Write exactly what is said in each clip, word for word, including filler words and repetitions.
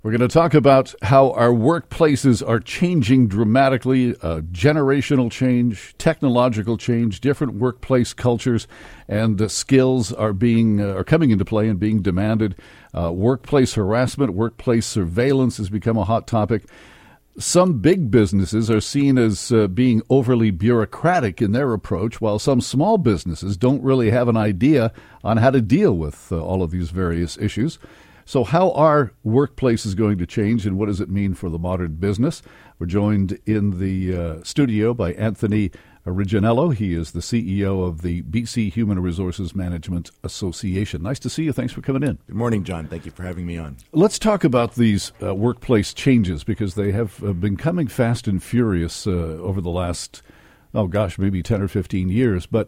We're going to talk about how our workplaces are changing dramatically, uh, generational change, technological change, different workplace cultures and uh, skills are being uh, are coming into play and being demanded. Uh, workplace harassment, workplace surveillance has become a hot topic. Some big businesses are seen as uh, being overly bureaucratic in their approach, while some small businesses don't really have an idea on how to deal with uh, all of these various issues. So how are workplaces going to change, and what does it mean for the modern business? We're joined in the uh, studio by Anthony Originello. He is the C E O of the B C Human Resources Management Association. Nice to see you. Thanks for coming in. Good morning, John. Thank you for having me on. Let's talk about these uh, workplace changes, because they have uh, been coming fast and furious uh, over the last, oh gosh, maybe ten or fifteen years. But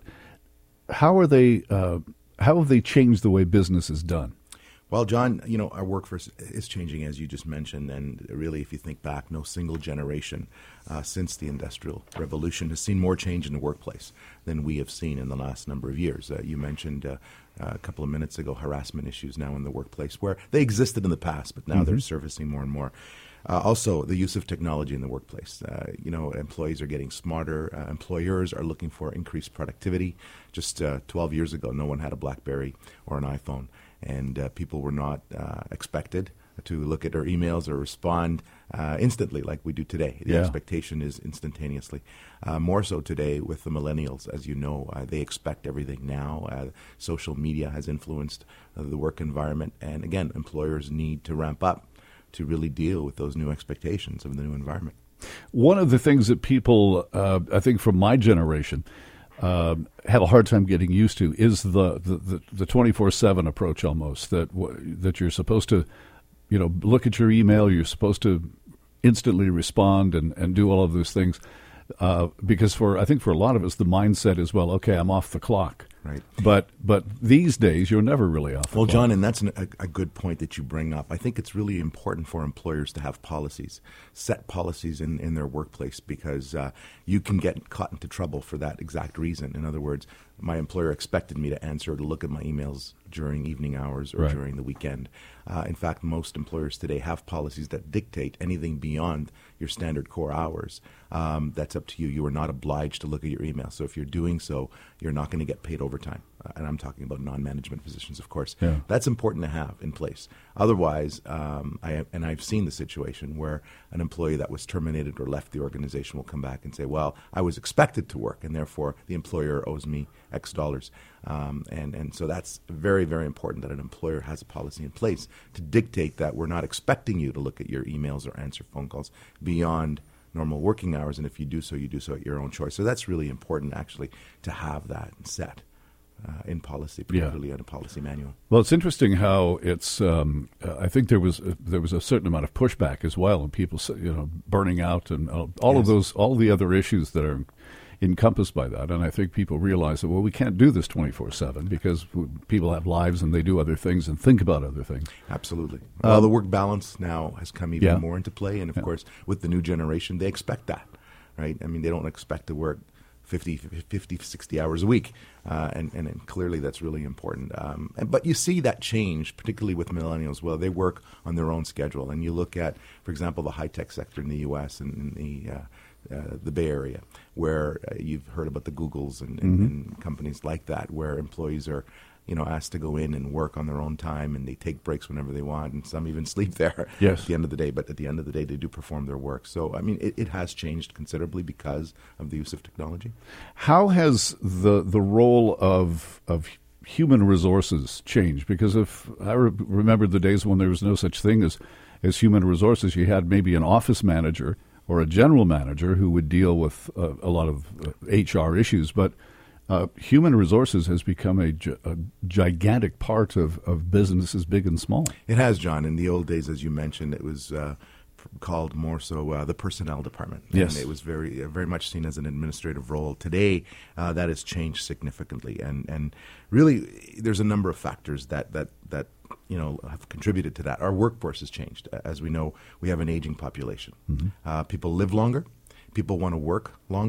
how are they? Uh, how have they changed the way business is done? Well, John, you know, our workforce is changing, as you just mentioned, and really, if you think back, no single generation uh, since the Industrial Revolution has seen more change in the workplace than we have seen in the last number of years. Uh, you mentioned uh, a couple of minutes ago harassment issues now in the workplace, where they existed in the past, but now mm-hmm. they're surfacing more and more. Uh, also, the use of technology in the workplace. Uh, you know, employees are getting smarter. Uh, employers are looking for increased productivity. Just uh, twelve years ago, no one had a BlackBerry or an iPhone, and uh, people were not uh, expected to look at their emails or respond uh, instantly like we do today. The yeah. expectation is instantaneously. Uh, more so today with the millennials, as you know, uh, they expect everything now. Uh, social media has influenced uh, the work environment, and again, employers need to ramp up to really deal with those new expectations of the new environment. One of the things that people, uh, I think from my generation, uh, have a hard time getting used to is the the, the twenty-four seven approach almost, that that you're supposed to, you know, look at your email, you're supposed to instantly respond and, and do all of those things. Uh, because for I think for a lot of us, the mindset is, well, okay, I'm off the clock. Right. But but these days, you're never really off the well, clock. John, and that's an, a, a good point that you bring up. I think it's really important for employers to have policies, set policies in, in their workplace, because uh, you can get caught into trouble for that exact reason. In other words, my employer expected me to answer or to look at my emails during evening hours or right. during the weekend. Uh, in fact, most employers today have policies that dictate anything beyond your standard core hours. Um, that's up to you. You are not obliged to look at your email. So if you're doing so, you're not going to get paid overtime. Uh, and I'm talking about non-management positions, of course. Yeah. That's important to have in place. Otherwise, um, I and I've seen the situation where an employee that was terminated or left the organization will come back and say, well, I was expected to work, and therefore the employer owes me X dollars. Um, and, and so that's very, very important that an employer has a policy in place to dictate that we're not expecting you to look at your emails or answer phone calls beyond normal working hours. And if you do so, you do so at your own choice. So that's really important, actually, to have that set uh, in policy, particularly yeah. in a policy manual. Well, it's interesting how it's. Um, uh, I think there was uh, there was a certain amount of pushback as well, and people, you know, burning out and uh, all yes. of those, all the other issues that are encompassed by that. And I think people realize that, well, we can't do this twenty-four seven because people have lives and they do other things and think about other things. Absolutely. Um, well, the work balance now has come even yeah. more into play. And, of yeah. course, with the new generation, they expect that, right? I mean, they don't expect to work fifty, fifty, sixty hours a week. Uh, and, and, and clearly that's really important. Um, and, but you see that change, particularly with millennials. Well, they work on their own schedule. And you look at, for example, the high-tech sector in the U S and in the uh, Uh, the Bay Area, where uh, you've heard about the Googles and, and, mm-hmm. and companies like that, where employees are, you know, asked to go in and work on their own time, and they take breaks whenever they want, and some even sleep there yes. at the end of the day. But at the end of the day, they do perform their work. So, I mean, it, it has changed considerably because of the use of technology. How has the the role of of human resources changed? Because if I re- remember the days when there was no such thing as as human resources, you had maybe an office manager or a general manager who would deal with uh, a lot of uh, H R issues, but uh, human resources has become a, gi- a gigantic part of, of businesses, big and small. It has, John. In the old days, as you mentioned, it was uh, called more so uh, the personnel department. Yes. And it was very uh, very much seen as an administrative role. Today, uh, that has changed significantly. And, and really, there's a number of factors that, that, that you know, have contributed to that. Our workforce has changed. As we know, we have an aging population. Mm-hmm. Uh, people live longer. People want to work longer.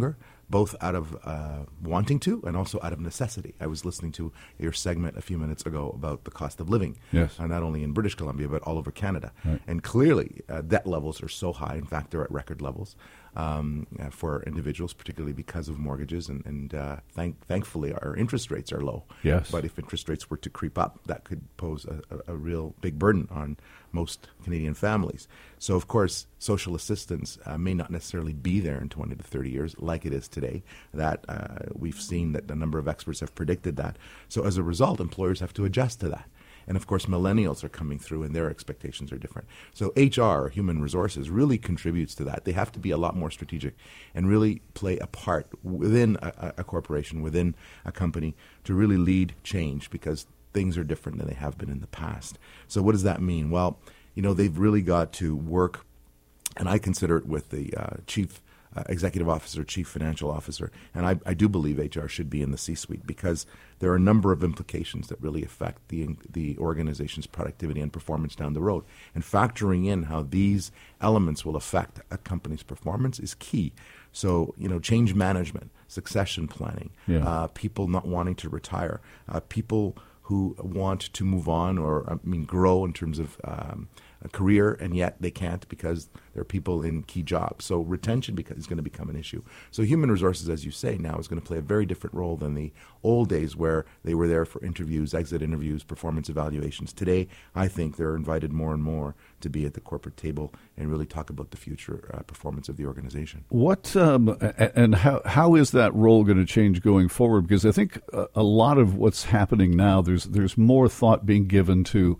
both out of uh, wanting to and also out of necessity. I was listening to your segment a few minutes ago about the cost of living, yes. uh, not only in British Columbia but all over Canada. Right. And clearly, uh, debt levels are so high. In fact, they're at record levels um, uh, for individuals, particularly because of mortgages. And, and uh, thank, thankfully, our interest rates are low. Yes. But if interest rates were to creep up, that could pose a, a, a real big burden on most Canadian families. So, of course, social assistance uh, may not necessarily be there in twenty to thirty years like it is today. That uh, we've seen that a number of experts have predicted that. So as a result, employers have to adjust to that. And, of course, millennials are coming through and their expectations are different. So H R, human resources, really contributes to that. They have to be a lot more strategic and really play a part within a, a corporation, within a company, to really lead change, because things are different than they have been in the past. So what does that mean? Well, you know, they've really got to work, and I consider it with the uh, chief uh, executive officer, chief financial officer, and I, I do believe H R should be in the C-suite, because there are a number of implications that really affect the the organization's productivity and performance down the road. And factoring in how these elements will affect a company's performance is key. So, you know, change management, succession planning, yeah. uh, people not wanting to retire, uh, people who want to move on or, I mean, grow in terms of um, a career, and yet they can't because there are people in key jobs. So retention beca- is going to become an issue. So human resources, as you say, now is going to play a very different role than the old days where they were there for interviews, exit interviews, performance evaluations. Today, I think they're invited more and more to be at the corporate table and really talk about the future uh, performance of the organization. What um, and how how is that role going to change going forward? Because I think a, a lot of what's happening now, there's there's more thought being given to,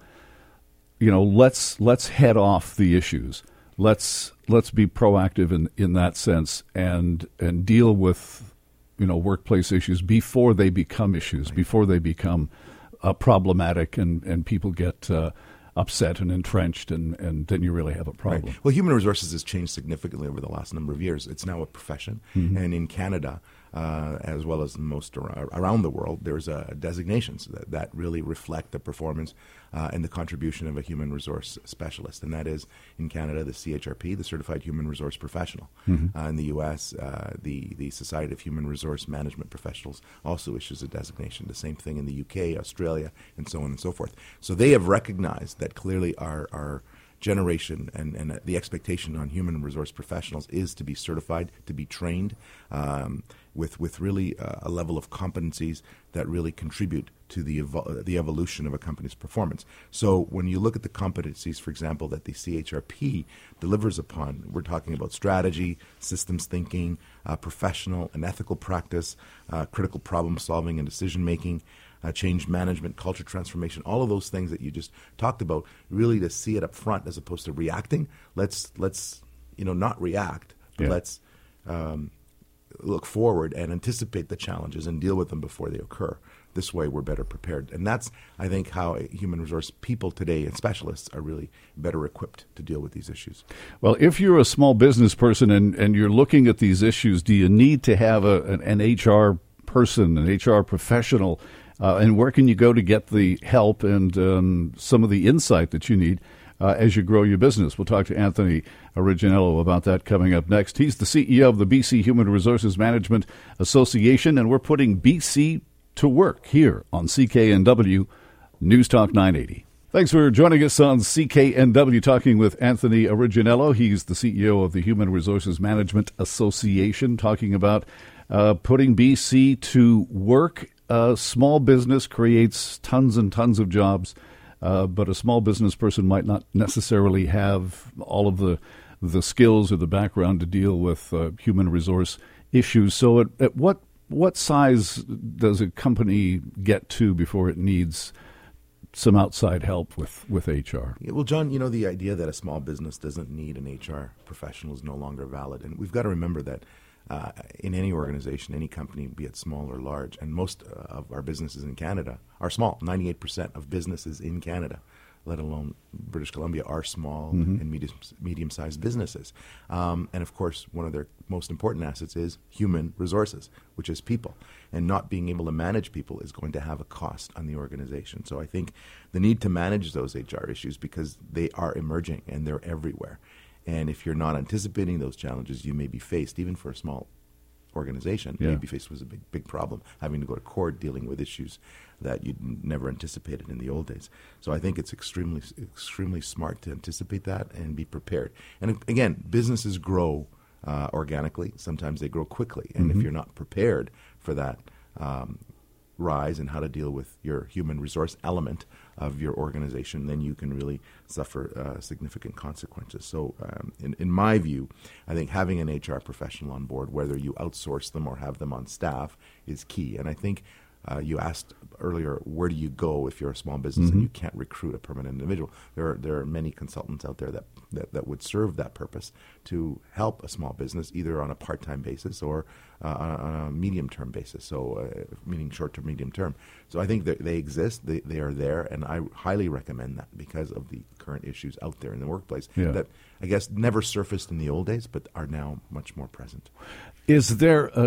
you know, let's let's head off the issues. Let's let's be proactive in, in that sense and and deal with, you know, workplace issues before they become issues, right. before they become uh, problematic and, and people get uh, upset and entrenched, and, and then you really have a problem. Right. Well, human resources has changed significantly over the last number of years. It's now a profession, mm-hmm. and in Canada, uh, as well as most ar- around the world, there's uh, designations that, that really reflect the performance uh, and the contribution of a human resource specialist, and that is in Canada the C H R P, the Certified Human Resource Professional. Mm-hmm. Uh, in the U S, uh, the the Society of Human Resource Management Professionals also issues a designation. The same thing in the U K, Australia, and so on and so forth. So they have recognized that clearly our our generation and, and the expectation on human resource professionals is to be certified, to be trained um, with with really uh, a level of competencies that really contribute to the evo- the evolution of a company's performance. So when you look at the competencies, for example, that the C H R P delivers upon, we're talking about strategy, systems thinking, uh, professional and ethical practice, uh, critical problem solving and decision making, Uh, change management, culture transformation, all of those things that you just talked about, really to see it up front as opposed to reacting. Let's, let's you know, not react, but yeah. let's um, look forward and anticipate the challenges and deal with them before they occur. This way we're better prepared. And that's, I think, how human resource people today and specialists are really better equipped to deal with these issues. Well, if you're a small business person and, and you're looking at these issues, do you need to have a, an, an H R person, an H R professional? Uh, and where can you go to get the help and um, some of the insight that you need uh, as you grow your business? We'll talk to Anthony Originello about that coming up next. He's the C E O of the B C Human Resources Management Association, and we're putting B C to work here on C K N W News Talk nine eighty. Thanks for joining us on C K N W, talking with Anthony Originello. He's the C E O of the Human Resources Management Association, talking about uh, putting B C to work. Uh, small business creates tons and tons of jobs, uh, but a small business person might not necessarily have all of the the skills or the background to deal with uh, human resource issues. So at, at what what size does a company get to before it needs some outside help with, with H R? Yeah, well, John, you know, the idea that a small business doesn't need an H R professional is no longer valid. And we've got to remember that Uh, in any organization, any company, be it small or large, and most uh, of our businesses in Canada are small. ninety-eight percent of businesses in Canada, let alone British Columbia, are small mm-hmm. and medium, medium-sized businesses. Um, and, of course, one of their most important assets is human resources, which is people. And not being able to manage people is going to have a cost on the organization. So I think the need to manage those H R issues, because they are emerging and they're everywhere. And if you're not anticipating those challenges, you may be faced, even for a small organization. Yeah. Babyface was a big, big problem, having to go to court, dealing with issues that you'd never anticipated in the old days. So I think it's extremely, extremely smart to anticipate that and be prepared. And again, businesses grow uh, organically. Sometimes they grow quickly. And mm-hmm. if you're not prepared for that um, rise and how to deal with your human resource element of your organization, then you can really suffer uh, significant consequences. So um, in, in my view, I think having an H R professional on board, whether you outsource them or have them on staff, is key. And I think uh, you asked earlier, where do you go if you're a small business mm-hmm. and you can't recruit a permanent individual? There are, there are many consultants out there that, that, that would serve that purpose to help a small business either on a part-time basis or uh, on a medium-term basis, so uh, meaning short-term, medium-term. So I think that they exist, they, they are there, and I highly recommend that because of the current issues out there in the workplace yeah. that I guess never surfaced in the old days but are now much more present. Is there a,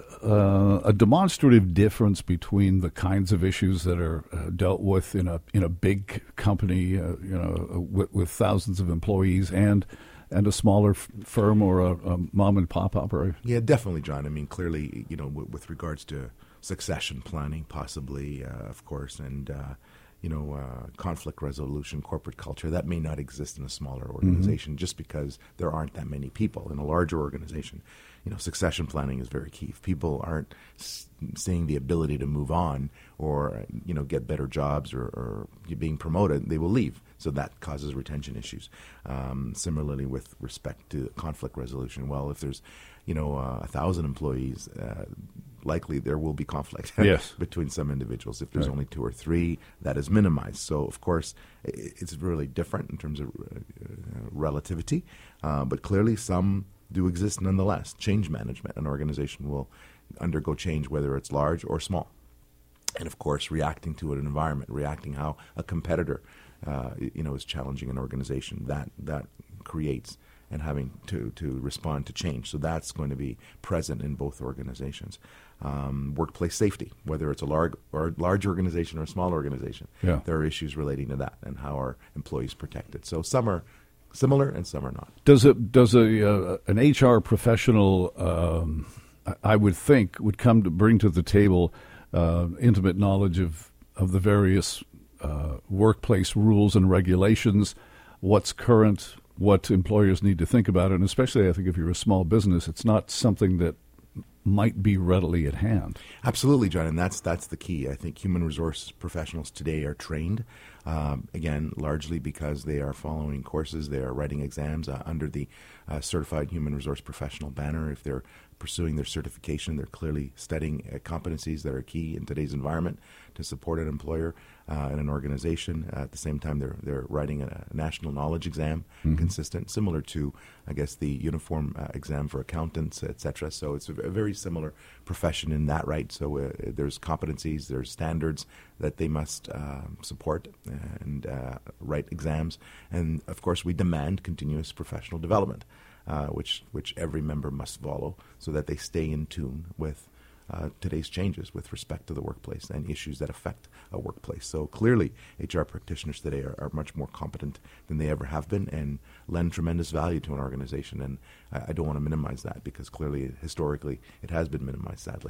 a, a demonstrative difference between the kinds of issues that are uh, dealt with in a in a big company, uh, you know, with, with thousands of employees, and and a smaller f- firm or a, a mom and pop operation? Yeah, definitely, John. I mean, clearly, you know, w- with regards to succession planning, possibly, uh, of course, and uh, you know, uh, conflict resolution, corporate culture, that may not exist in a smaller organization mm-hmm. just because there aren't that many people. In a larger organization, you know, succession planning is very key. If people aren't s- seeing the ability to move on or, you know, get better jobs or, or being promoted, they will leave. So that causes retention issues. Um, similarly, with respect to conflict resolution, well, if there's, you know, uh, a thousand employees, uh, likely there will be conflict yes. between some individuals. If there's right. only two or three, that is minimized. So, of course, it's really different in terms of uh, relativity, uh, but clearly some do exist nonetheless. Change management, an organization will undergo change whether it's large or small. And, of course, reacting to an environment, reacting how a competitor uh, you know, is challenging an organization, that, that creates and having to, to respond to change. So that's going to be present in both organizations. Um, workplace safety, whether it's a large or large organization or a small organization, yeah. there are issues relating to that and how are employees protected. So some are similar and some are not. Does it does a uh, an H R professional, um, I would think, would come to bring to the table uh, intimate knowledge of of the various uh, workplace rules and regulations, what's current, what employers need to think about, and especially I think if you're a small business, it's not something that might be readily at hand. Absolutely, John, and that's that's the key. I think human resource professionals today are trained, um, again, largely because they are following courses, they are writing exams uh, under the uh, Certified Human Resource Professional banner. If they're pursuing their certification, they're clearly studying uh, competencies that are key in today's environment to support an employer uh, and an organization. Uh, at the same time, they're they're writing a national knowledge exam, mm-hmm. consistent, similar to, I guess, the uniform uh, exam for accountants, et cetera. So it's a, a very similar profession in that, right? So uh, there's competencies, there's standards that they must uh, support and uh, write exams. And, of course, we demand continuous professional development, uh, which which every member must follow so that they stay in tune with Uh, today's changes with respect to the workplace and issues that affect a workplace. So clearly, H R practitioners today are, are much more competent than they ever have been and lend tremendous value to an organization. And I, I don't want to minimize that because clearly, historically, it has been minimized, sadly.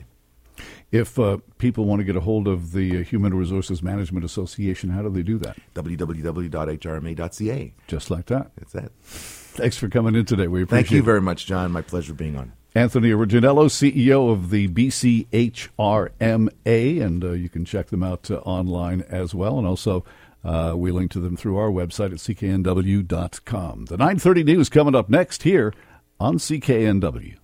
If uh, people want to get a hold of the Human Resources Management Association, how do they do that? w w w dot h r m a dot c a. Just like that. That's it. Thanks for coming in today. We appreciate it. Thank you very much, John. My pleasure being on. Anthony Originello, C E O of the B C H R M A, and uh, you can check them out uh, online as well. And also, uh, we link to them through our website at c k n w dot com. The nine thirty news coming up next here on C K N W.